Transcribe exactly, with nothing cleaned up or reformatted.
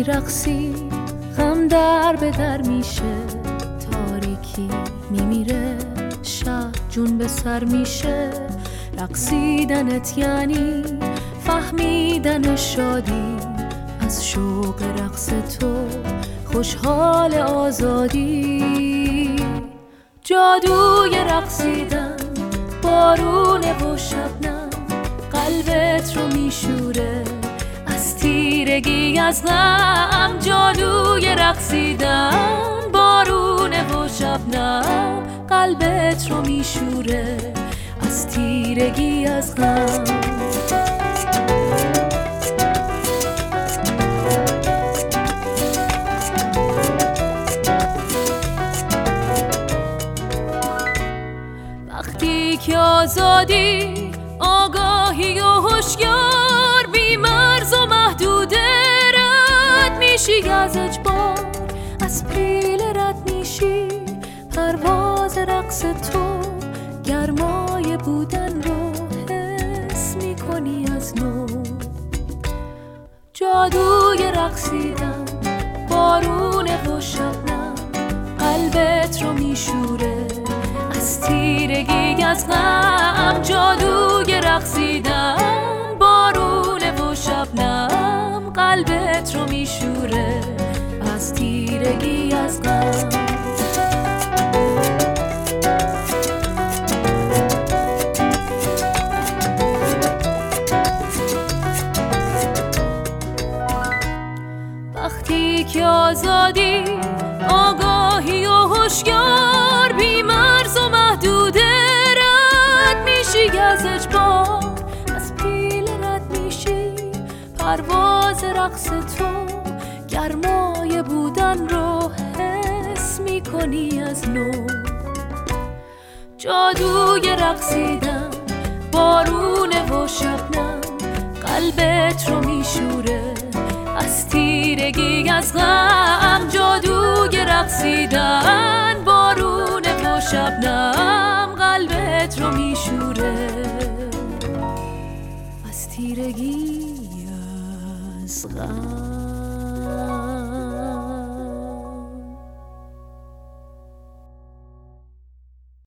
میرقصی غم در به در میشه، تاریکی میمیره شب جون به سر میشه. رقصیدنت یعنی فهمیدن شادی، از شوق رقص تو خوشحال آزادی. جادوی رقصیدن بارونه و شبنم قلبت رو میشوره از تیرگی از غم. جادوی رقصیدن بارونه و شبنم قلبت رو میشوره از تیرگی از غم. وقتی که آزادی، آگاهی و هوشیار، بی مرز و محدوده رد میشی از اجبار، از پیل رد میشی پرواز رقص تو. گرمای بودن رو حس میکنی از نو. جادوی رقصیدن بارونه و شبنم قلبت رو میشوره از تیرگی از غم. جادوی رقصیدن بارونه و شبنم قلبت رو میشوره از تیرگی از غم. وقتی که آزادی، آگاهی و هوشیار، بی مرز و محدوده رد میشی از اجبار، از پیل رد میشی پرواز رقص تو. گرمای بودن رو حس میکنی از نو. جادوی رقصیدن بارونه و شبنم قلبت رو میشوره از تیرگی از غم. جادوی رقصیدن بارونه و شبنم قلبت رو میشوره از تیرگی از غم.